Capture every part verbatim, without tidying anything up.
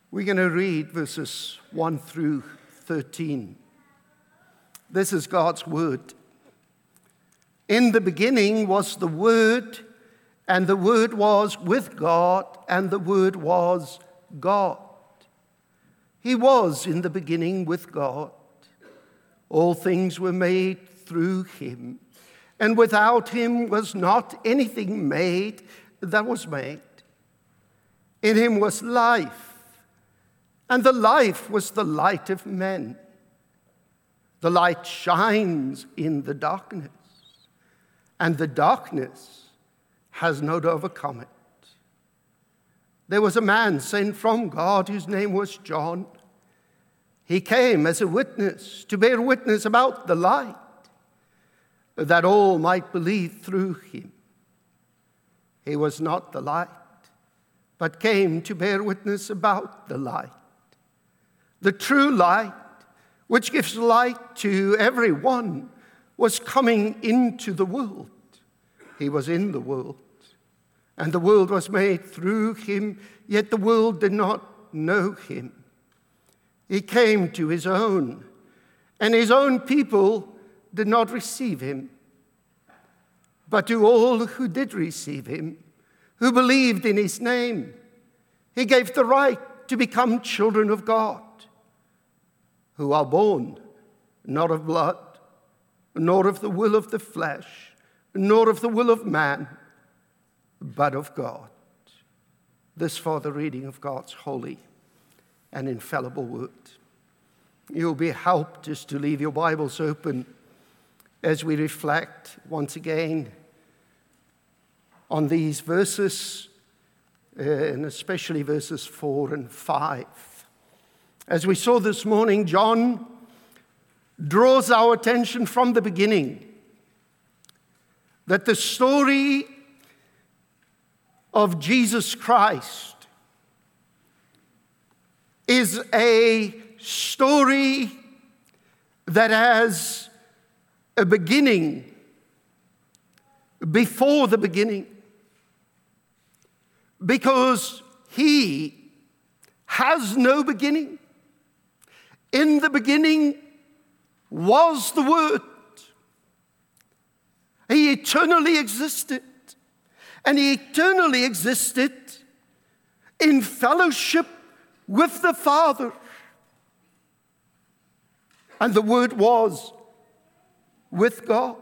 We're going to read verses one through thirteen. This is God's word. In the beginning was the Word, and the Word was with God, and the Word was God. He was in the beginning with God. All things were made through him, and without him was not anything made that was made. In him was life, and the life was the light of men. The light shines in the darkness, and the darkness has not overcome it. There was a man sent from God whose name was John. He came as a witness to bear witness about the light, that all might believe through him. He was not the light, but came to bear witness about the light. The true light, which gives light to everyone, was coming into the world. He was in the world, and the world was made through him, yet the world did not know him. He came to his own, and his own people did not receive him. But to all who did receive him, who believed in his name, he gave the right to become children of God, who are born not of blood, nor of the will of the flesh, nor of the will of man, but of God. This for the reading of God's holy and infallible word. You'll be helped just to leave your Bibles open as we reflect once again on these verses, uh, and especially verses four and five. As we saw this morning, John draws our attention from the beginning that the story of Jesus Christ is a story that has a beginning before the beginning, because he has no beginning. In the beginning was the Word. He eternally existed, and he eternally existed in fellowship with the Father. And the Word was with God.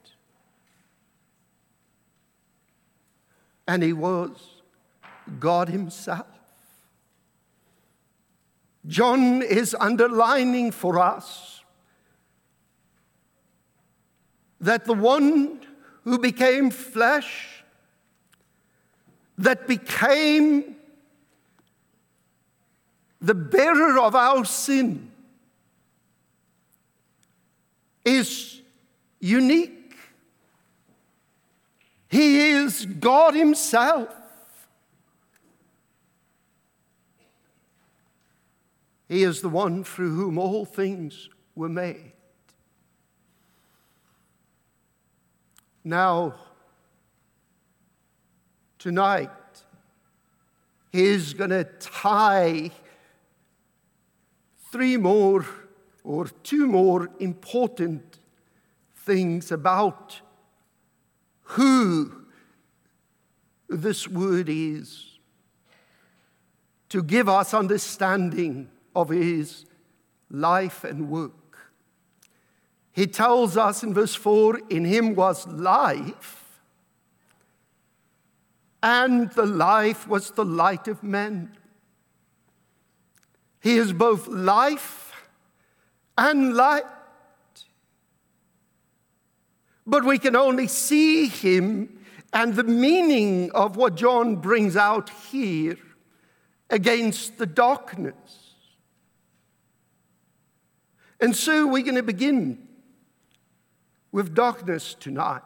And he was God himself. John is underlining for us that the one who became flesh, that became the bearer of our sin, is unique. He is God himself. He is the one through whom all things were made. Now, tonight, he's going to tie three more or two more important things about who this Word is, to give us understanding of his life and work. He tells us in verse four, in him was life, and the life was the light of men. He is both life and light. But we can only see him and the meaning of what John brings out here against the darkness. And so we're going to begin with darkness tonight.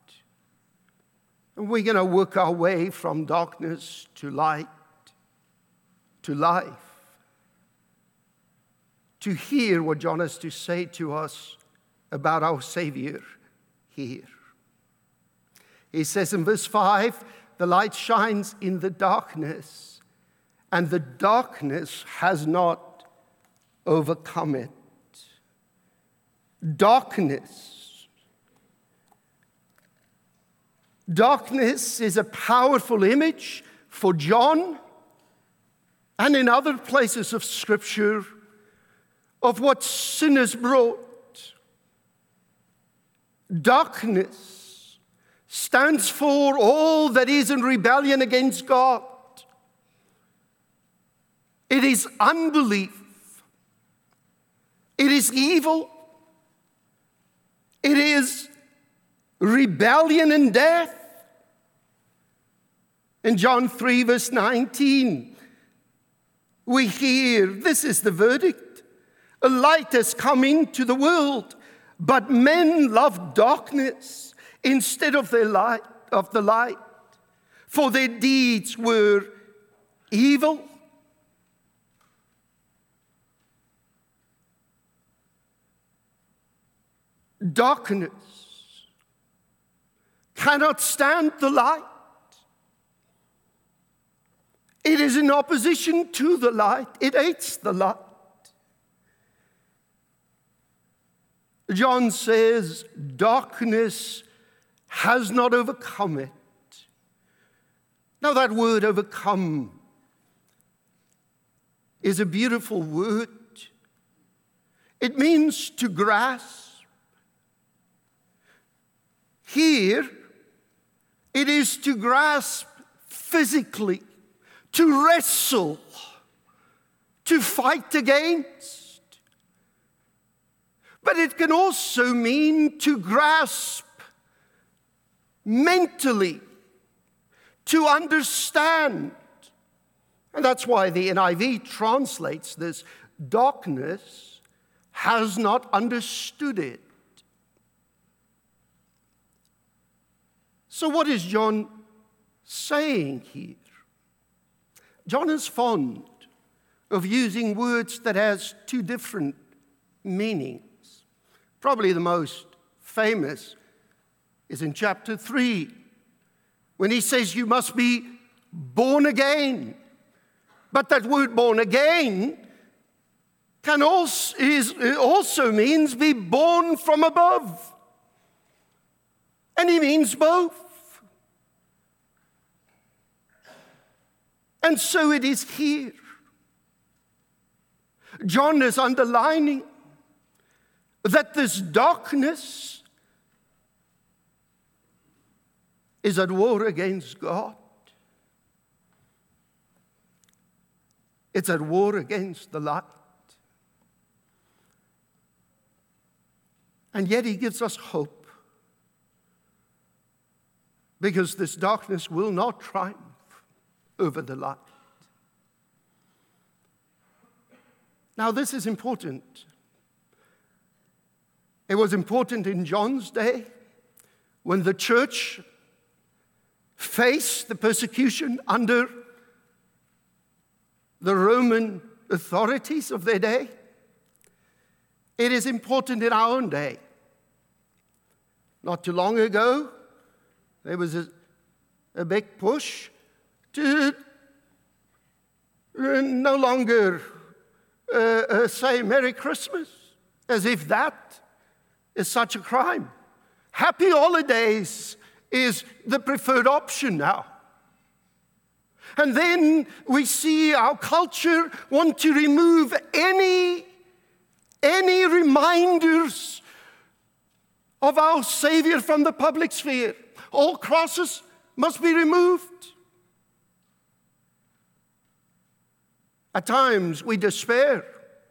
And we're going to work our way from darkness to light, to life, to hear what John has to say to us about our Savior here. He says in verse five, the light shines in the darkness, and the darkness has not overcome it. Darkness. Darkness is a powerful image for John and in other places of Scripture of what sin has brought. Darkness stands for all that is in rebellion against God. It is unbelief. It is evil. It is rebellion and death. In John three, verse nineteen, we hear, this is the verdict. A light has come into the world, but men love darkness instead of their light, of the light, for their deeds were evil. Darkness cannot stand the light. It is in opposition to the light. It hates the light. John says, darkness has not overcome it. Now that word overcome is a beautiful word. It means to grasp. Here, it is to grasp physically, to wrestle, to fight against. But it can also mean to grasp mentally, to understand. And that's why the N I V translates this, darkness has not understood it. So what is John saying here? John is fond of using words that has two different meanings. Probably the most famous is in chapter three, when he says you must be born again. But that word born again can also, is, also means be born from above. And he means both. And so it is here. John is underlining that this darkness is at war against God. It's at war against the light. And yet he gives us hope. Because this darkness will not triumph over the light. Now, this is important. It was important in John's day when the church faced the persecution under the Roman authorities of their day. It is important in our own day. Not too long ago, there was a, a big push to no longer uh, uh, say Merry Christmas, as if that is such a crime. Happy holidays is the preferred option now. And then we see our culture want to remove any, any reminders of our Savior from the public sphere. All crosses must be removed. At times we despair.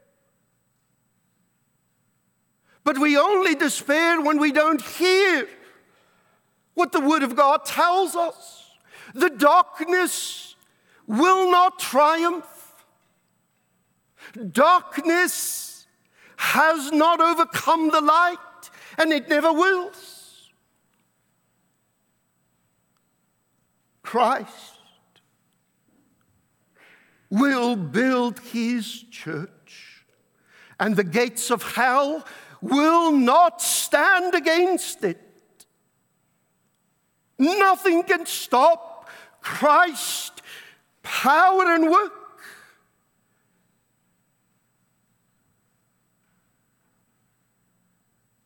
But we only despair when we don't hear what the Word of God tells us. The darkness will not triumph. Darkness has not overcome the light, and it never will. Christ will build his church, and the gates of hell will not stand against it. Nothing can stop Christ's power and work.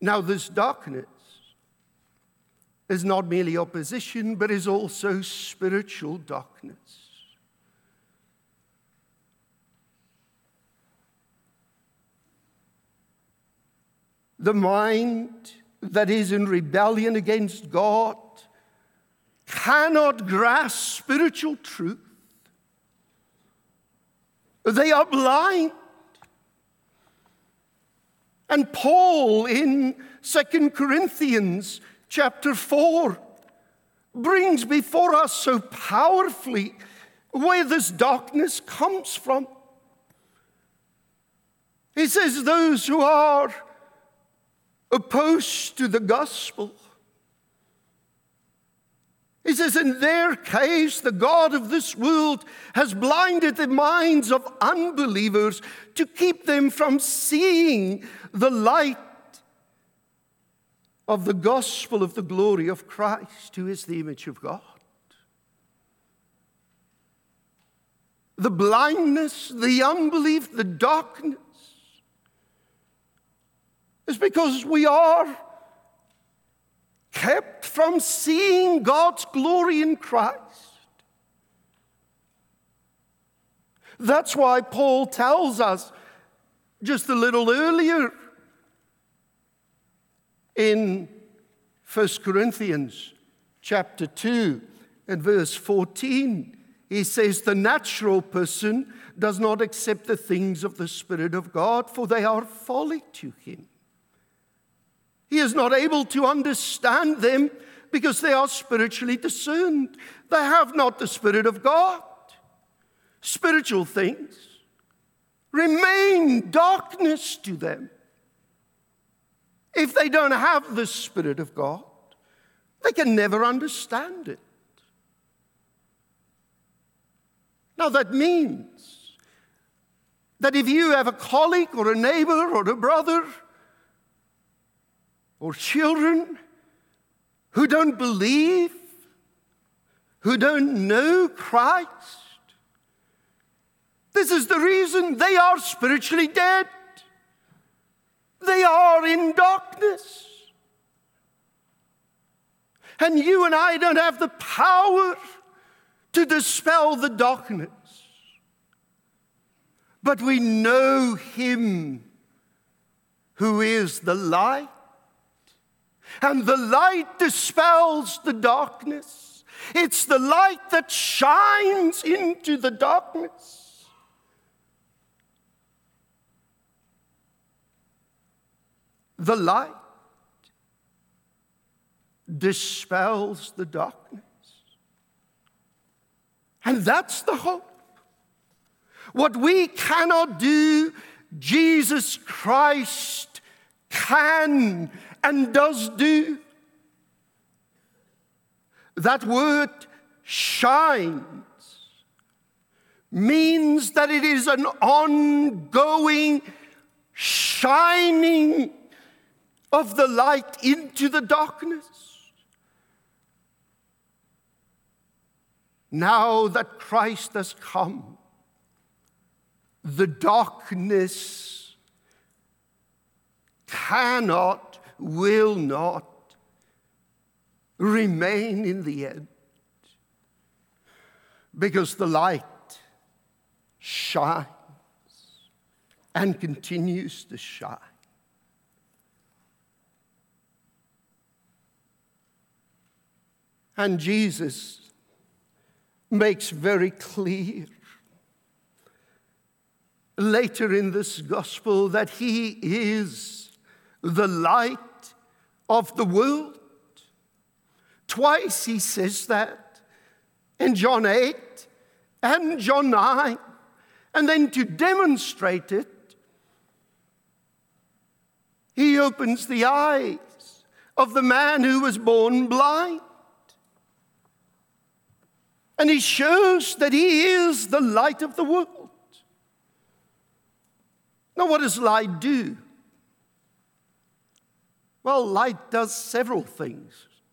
Now, this darkness is not merely opposition, but is also spiritual darkness. The mind that is in rebellion against God cannot grasp spiritual truth. They are blind. And Paul in Second Corinthians chapter four brings before us so powerfully where this darkness comes from. He says those who are opposed to the gospel, he says, in their case, the God of this world has blinded the minds of unbelievers to keep them from seeing the light of the gospel of the glory of Christ, who is the image of God. The blindness, the unbelief, the darkness is because we are kept from seeing God's glory in Christ. That's why Paul tells us just a little earlier in First Corinthians chapter two and verse fourteen, he says, the natural person does not accept the things of the Spirit of God, for they are folly to him. He is not able to understand them because they are spiritually discerned. They have not the Spirit of God. Spiritual things remain darkness to them. If they don't have the Spirit of God, they can never understand it. Now that means that if you have a colleague or a neighbor or a brother or children who don't believe, who don't know Christ, this is the reason they are spiritually dead. They are in darkness. And you and I don't have the power to dispel the darkness. But we know Him who is the light. And the light dispels the darkness. It's the light that shines into the darkness. The light dispels the darkness. And that's the hope. What we cannot do, Jesus Christ can and does do. That word shines means that it is an ongoing shining of the light into the darkness. Now that Christ has come, the darkness cannot, will not remain in the end, because the light shines and continues to shine. And Jesus makes very clear later in this gospel that He is the light of the world. Twice He says that in John eight and John nine. And then to demonstrate it, He opens the eyes of the man who was born blind. And He shows that He is the light of the world. Now, what does light do? Well, light does several things.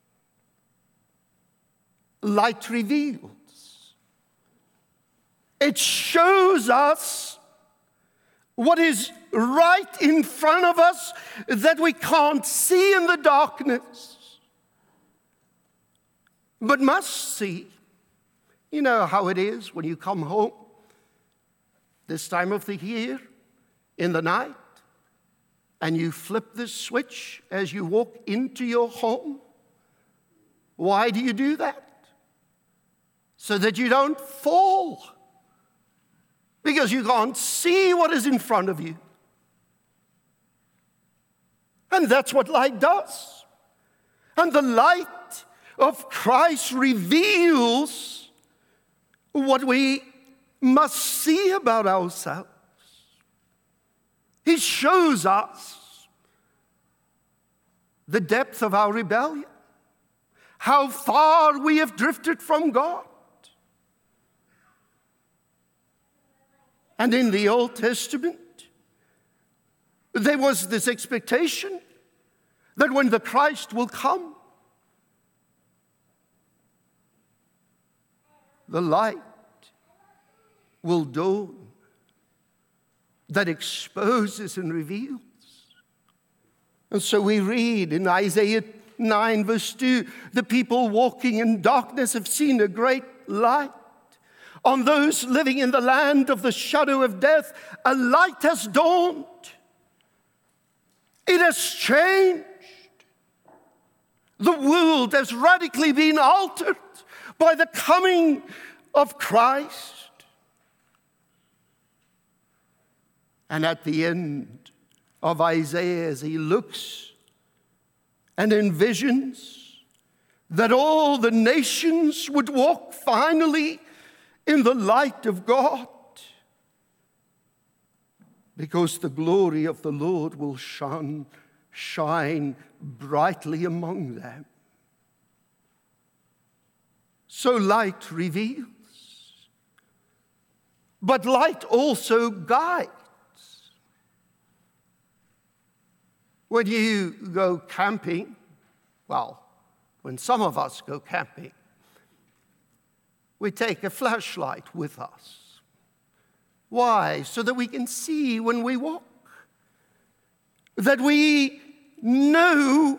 Light reveals. It shows us what is right in front of us that we can't see in the darkness, but must see. You know how it is when you come home this time of the year in the night and you flip the switch as you walk into your home. Why do you do that? So that you don't fall, because you can't see what is in front of you. And that's what light does. And the light of Christ reveals what we must see about ourselves. He shows us the depth of our rebellion, how far we have drifted from God. And in the Old Testament, there was this expectation that when the Christ will come, the light will dawn that exposes and reveals. And so we read in Isaiah nine, verse two, the people walking in darkness have seen a great light. On those living in the land of the shadow of death, a light has dawned. It has changed. The world has radically been altered by the coming of Christ. And at the end of Isaiah, as he looks and envisions that all the nations would walk finally in the light of God, because the glory of the Lord will shine, shine brightly among them. So light reveals, but light also guides. When you go camping, well, when some of us go camping, we take a flashlight with us. Why? So that we can see when we walk, that we know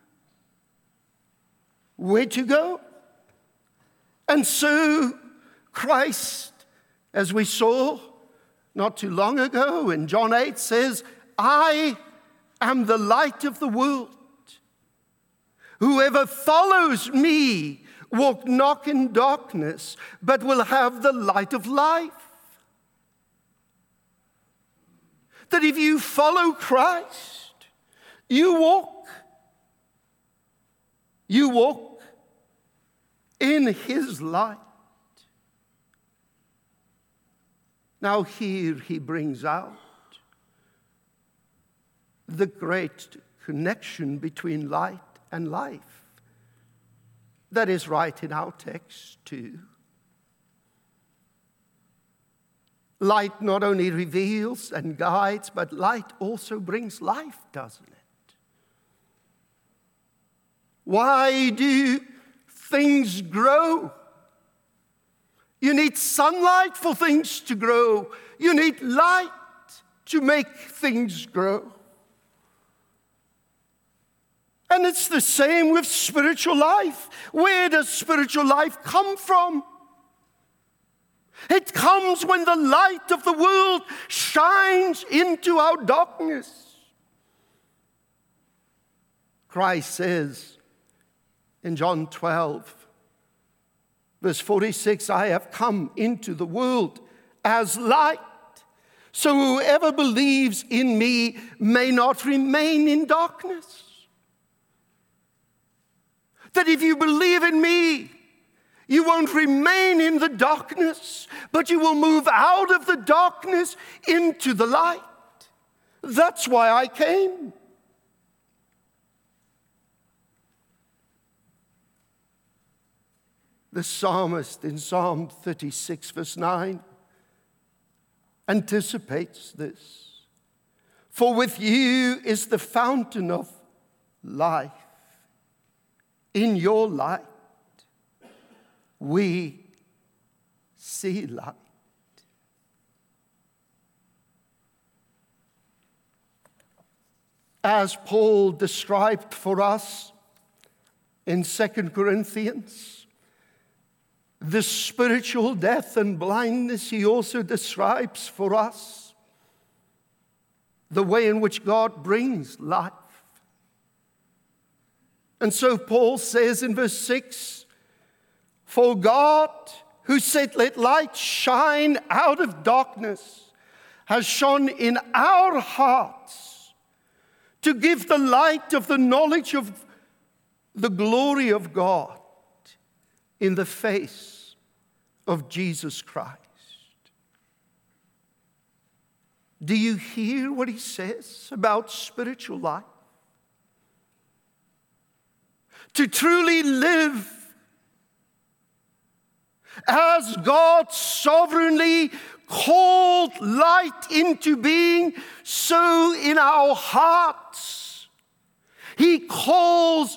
where to go. And so Christ, as we saw not too long ago in John eight, says, I am the light of the world. Whoever follows me walk not in darkness, but will have the light of life. That if you follow Christ, you walk. You walk in his light. Now here he brings out the great connection between light and life. That is right in our text too. Light not only reveals and guides, but light also brings life, doesn't it? Why do things grow? You need sunlight for things to grow. You need light to make things grow. And it's the same with spiritual life. Where does spiritual life come from? It comes when the light of the world shines into our darkness. Christ says in John twelve, verse forty-six, I have come into the world as light, so whoever believes in me may not remain in darkness. That if you believe in me, you won't remain in the darkness, but you will move out of the darkness into the light. That's why I came. The psalmist in Psalm thirty-six, verse nine, anticipates this. For with you is the fountain of life. In your light, we see light. as Paul described for us in Second Corinthians. The spiritual death and blindness he also describes for us. The way in which God brings life. And so Paul says in verse six, for God, who said, let light shine out of darkness, has shone in our hearts to give the light of the knowledge of the glory of God in the face of Jesus Christ. Do you hear what he says about spiritual life? To truly live as God sovereignly called light into being, so in our hearts he calls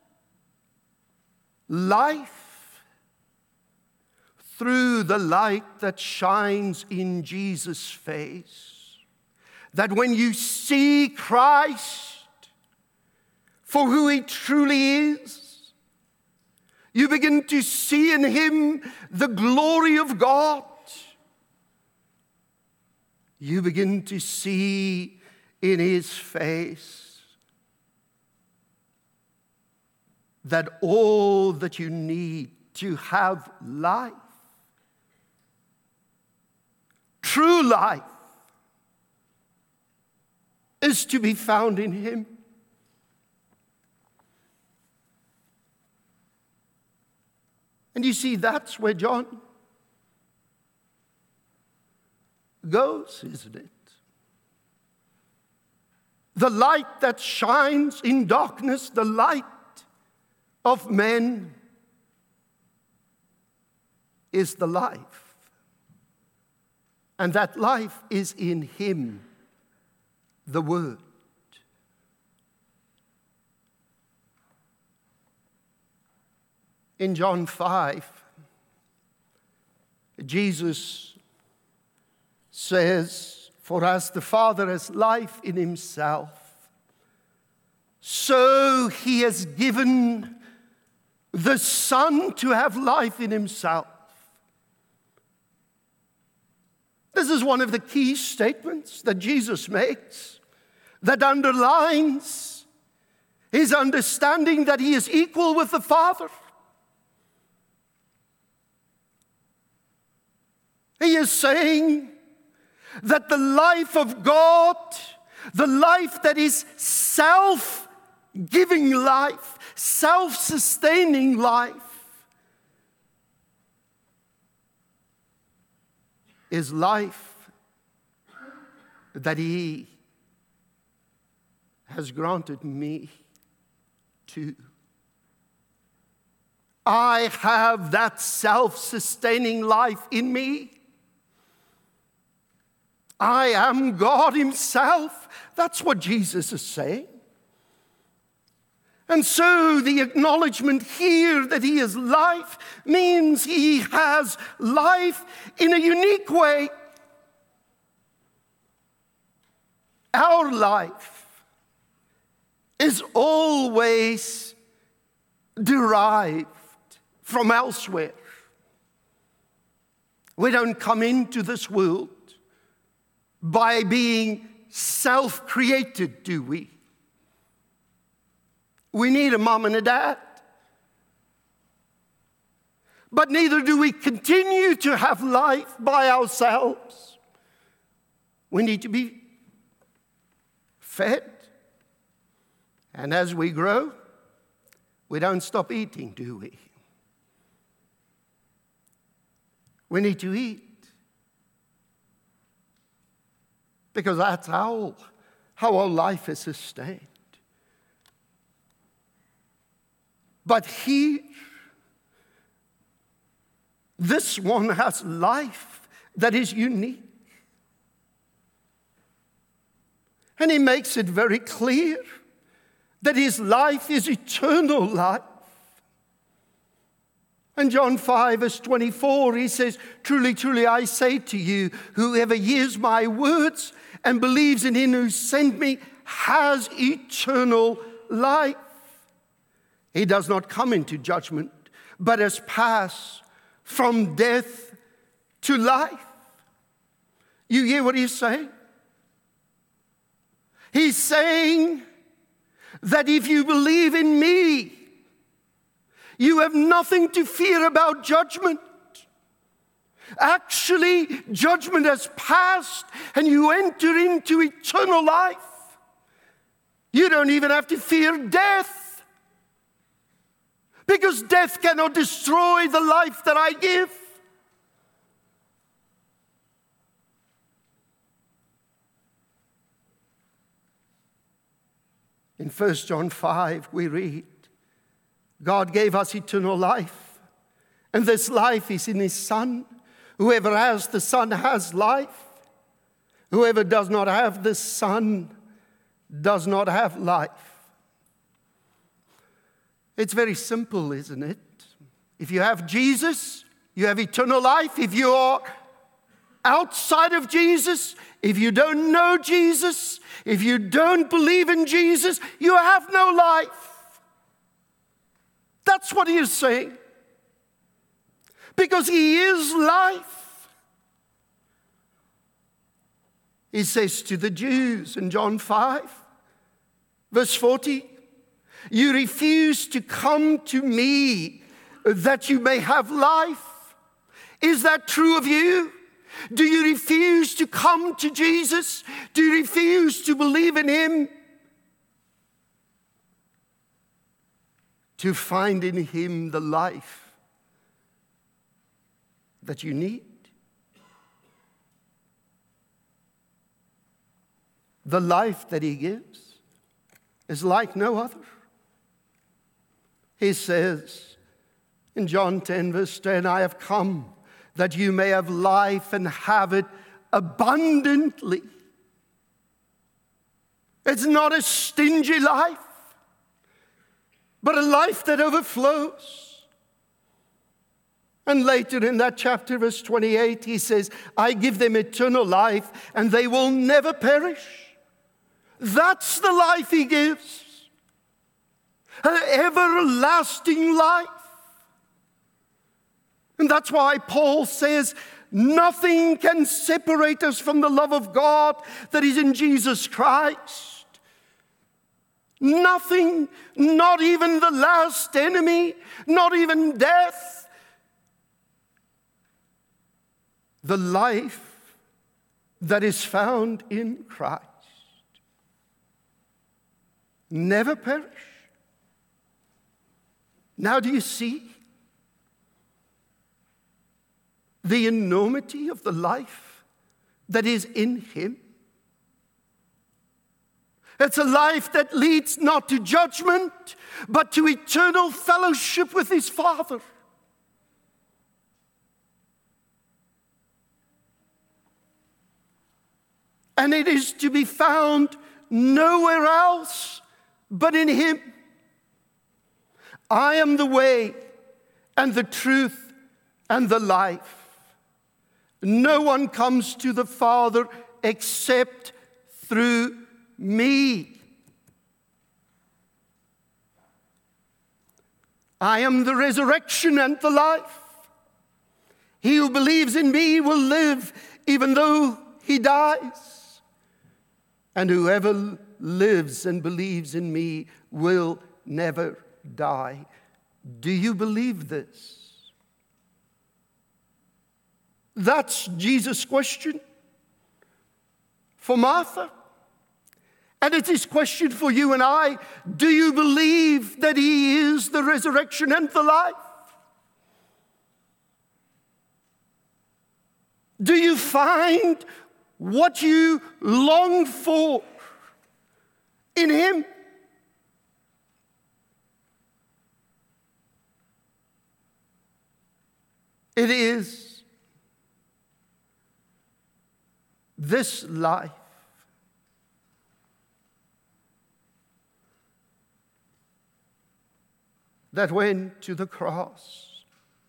life through the light that shines in Jesus' face. That when you see Christ for who he truly is, you begin to see in him the glory of God. You begin to see in his face that all that you need to have life, true life, is to be found in him. And you see, that's where John goes, isn't it? The light that shines in darkness, the light of men, is the life. And that life is in him, the Word. In John five, Jesus says, for as the Father has life in himself, so he has given the Son to have life in himself. This is one of the key statements that Jesus makes that underlines his understanding that he is equal with the Father. He is saying that the life of God, the life that is self-giving life, self-sustaining life, is life that he has granted me too. I have that self-sustaining life in me. I am God himself. That's what Jesus is saying. And so the acknowledgement here that he is life means he has life in a unique way. Our life is always derived from elsewhere. We don't come into this world by being self-created, do we? We need a mom and a dad. But neither do we continue to have life by ourselves. We need to be fed. And as we grow, we don't stop eating, do we? We need to eat. Because that's how, how our life is sustained. But here, this one has life that is unique. And he makes it very clear that his life is eternal life. In John five, verse twenty-four, he says, truly, truly, I say to you, whoever hears my words and believes in him who sent me has eternal life. He does not come into judgment, but has passed from death to life. You hear what he's saying? He's saying that if you believe in me, you have nothing to fear about judgment. Actually, judgment has passed and you enter into eternal life. You don't even have to fear death, because death cannot destroy the life that I give. In First John five, we read, God gave us eternal life, and this life is in his Son. Whoever has the Son has life. Whoever does not have the Son does not have life. It's very simple, isn't it? If you have Jesus, you have eternal life. If you are outside of Jesus, if you don't know Jesus, if you don't believe in Jesus, you have no life. That's what he is saying. Because he is life. He says to the Jews in John five, verse forty, you refuse to come to me that you may have life. Is that true of you? Do you refuse to come to Jesus? Do you refuse to believe in him? To find in him the life that you need? The life that he gives is like no other. He says in John ten, verse ten, I have come that you may have life and have it abundantly. It's not a stingy life, but a life that overflows. And later in that chapter, verse twenty-eight, he says, I give them eternal life, and they will never perish. That's the life he gives. An everlasting life. And that's why Paul says, nothing can separate us from the love of God that is in Jesus Christ. Nothing, not even the last enemy, not even death. The life that is found in Christ. Never perish. Now do you see the enormity of the life that is in him? It's a life that leads not to judgment, but to eternal fellowship with his Father. And it is to be found nowhere else but in him. I am the way and the truth and the life. No one comes to the Father except through me. I am the resurrection and the life. He who believes in me will live even though he dies. And whoever lives and believes in me will never die. Do you believe this? That's Jesus' question for Martha. And it's his question for you and I. Do you believe that he is the resurrection and the life? Do you find what you long for in him? It is this life that went to the cross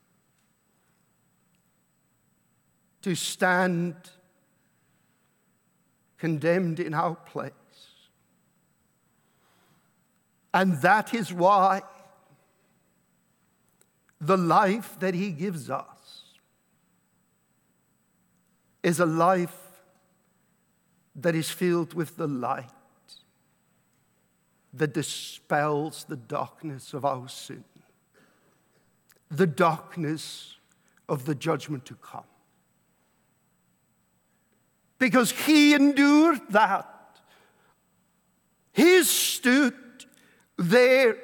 to stand condemned in our place. And that is why the life that he gives us is a life that is filled with the light that dispels the darkness of our sin, the darkness of the judgment to come. Because he endured that. He stood there.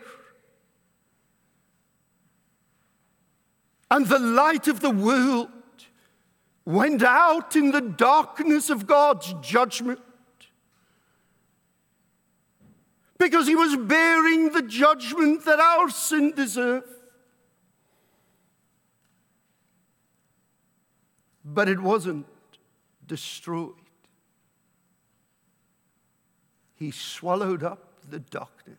And the light of the world went out in the darkness of God's judgment. Because he was bearing the judgment that our sin deserved. But it wasn't destroyed. He swallowed up the darkness.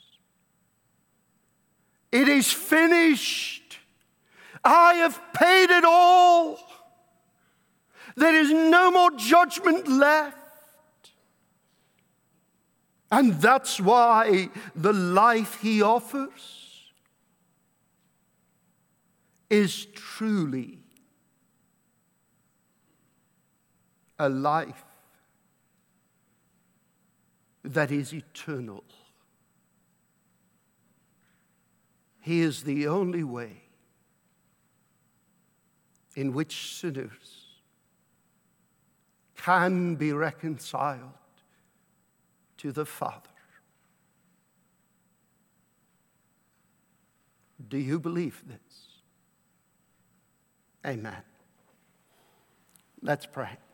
It is finished. I have paid it all. There is no more judgment left. And that's why the life he offers is truly a life that is eternal. He is the only way in which sinners can be reconciled to the Father. Do you believe this? Amen. Let's pray.